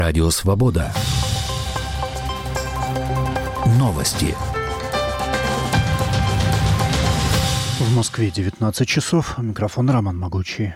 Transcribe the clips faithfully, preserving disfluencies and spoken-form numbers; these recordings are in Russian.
Радио Свобода. Новости. В Москве девятнадцать часов. Микрофон Роман Могучий.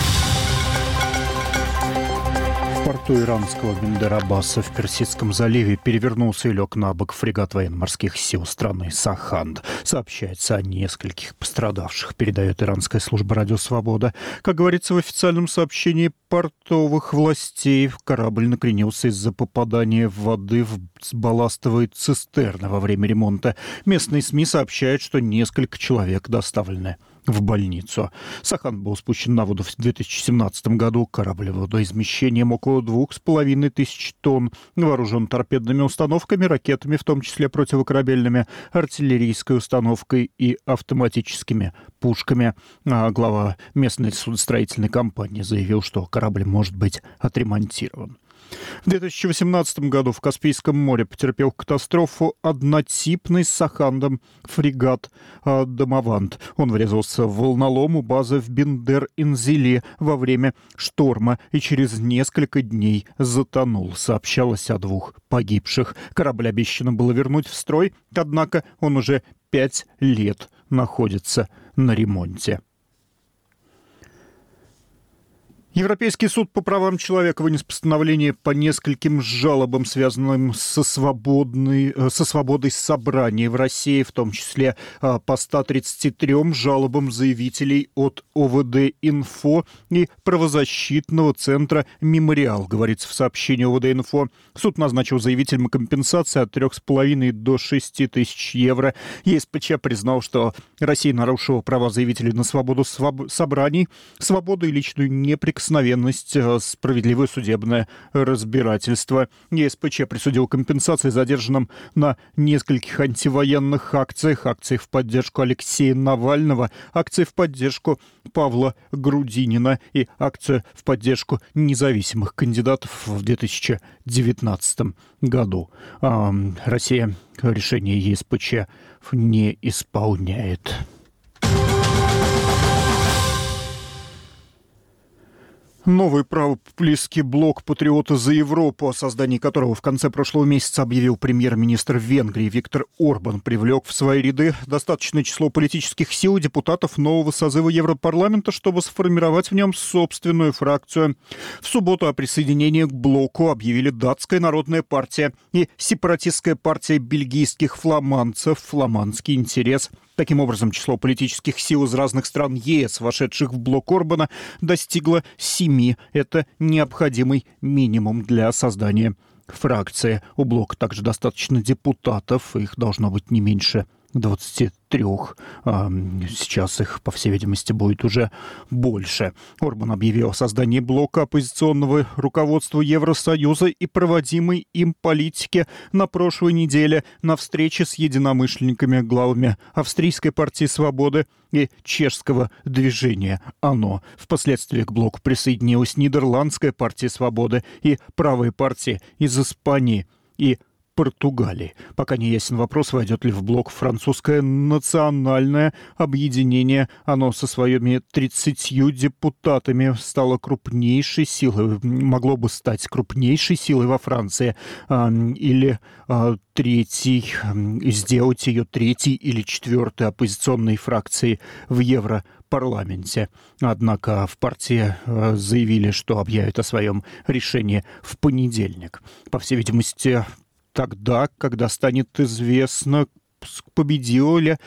В порту иранского Бендер-Аббаса в Персидском заливе перевернулся и лег на бок фрегат военно-морских сил страны «Саханд». Сообщается о нескольких пострадавших, передает иранская служба «Радио Свобода». Как говорится в официальном сообщении портовых властей, корабль накренился из-за попадания воды в балластовые цистерны во время ремонта. Местные СМИ сообщают, что несколько человек доставлены в больницу. «Саханд» был спущен на воду в две тысячи семнадцатом году. Корабль водоизмещением около двух с половиной тысяч тонн. Вооружен торпедными установками, ракетами, в том числе противокорабельными, артиллерийской установкой и автоматическими пушками. А глава местной судостроительной компании заявил, что корабль может быть отремонтирован. В две тысячи восемнадцатом году в Каспийском море потерпел катастрофу однотипный с «Сахандом» фрегат «Дамавант». Он врезался в волнолом у базы в Бендер-Инзиле во время шторма и через несколько дней затонул. Сообщалось о двух погибших. Корабль обещано было вернуть в строй, однако он уже пять лет находится на ремонте. Европейский суд по правам человека вынес постановление по нескольким жалобам, связанным со, свободной, со свободой собраний в России, в том числе по ста тридцати трём жалобам заявителей от ОВД-Инфо и правозащитного центра «Мемориал», говорится в сообщении ОВД-Инфо. Суд назначил заявителям компенсации от трёх с половиной до шести тысяч евро. ЕСПЧ признал, что Россия нарушила права заявителей на свободу своб- собраний, свободу и личную неприкосновенность, справедливое судебное разбирательство. ЕСПЧ присудил компенсации задержанным на нескольких антивоенных акциях, акции в поддержку Алексея Навального, акции в поддержку Павла Грудинина и акцию в поддержку независимых кандидатов в две тысячи девятнадцатом году. Россия решение ЕСПЧ не исполняет. Новый правопопулистский блок «Патриоты за Европу», о создании которого в конце прошлого месяца объявил премьер-министр Венгрии Виктор Орбан, привлек в свои ряды достаточное число политических сил депутатов нового созыва Европарламента, чтобы сформировать в нем собственную фракцию. В субботу о присоединении к блоку объявили Датская народная партия и сепаратистская партия бельгийских фламандцев «Фламандский интерес». Таким образом, число политических сил из разных стран ЕС, вошедших в блок Орбана, достигло семи. Это необходимый минимум для создания фракции. У блока также достаточно депутатов, их должно быть не меньше двадцати трёх. Сейчас их, по всей видимости, будет уже больше. Орбан объявил о создании блока оппозиционного руководства Евросоюза и проводимой им политики на прошлой неделе на встрече с единомышленниками, главами Австрийской партии свободы и чешского движения «Оно». Впоследствии к блоку присоединилась Нидерландская партия свободы и правые партии из Испании и Португалии. Пока не ясен вопрос, войдет ли в блок французское национальное объединение. Оно со своими тридцатью депутатами стало крупнейшей силой, могло бы стать крупнейшей силой во Франции, или третьей, сделать ее третьей или четвертой оппозиционной фракцией в Европарламенте. Однако в партии заявили, что объявят о своем решении в понедельник. По всей видимости, тогда, когда станет известно, победила ли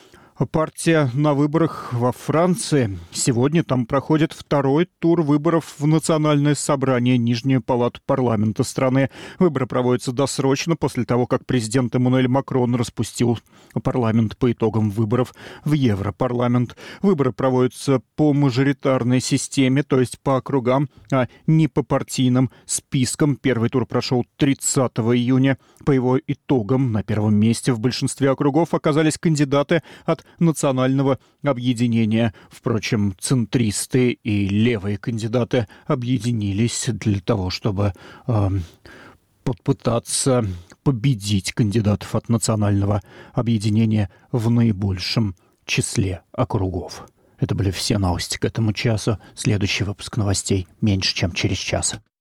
партия на выборах во Франции. Сегодня там проходит второй тур выборов в Национальное собрание, Нижнюю палату парламента страны. Выборы проводятся досрочно после того, как президент Эммануэль Макрон распустил парламент по итогам выборов в Европарламент. Выборы проводятся по мажоритарной системе, то есть по округам, а не по партийным спискам. Первый тур прошел тридцатого июня. По его итогам на первом месте в большинстве округов оказались кандидаты от национального объединения. Впрочем, центристы и левые кандидаты объединились для того, чтобы э, попытаться победить кандидатов от национального объединения в наибольшем числе округов. Это были все новости к этому часу. Следующий выпуск новостей меньше, чем через час.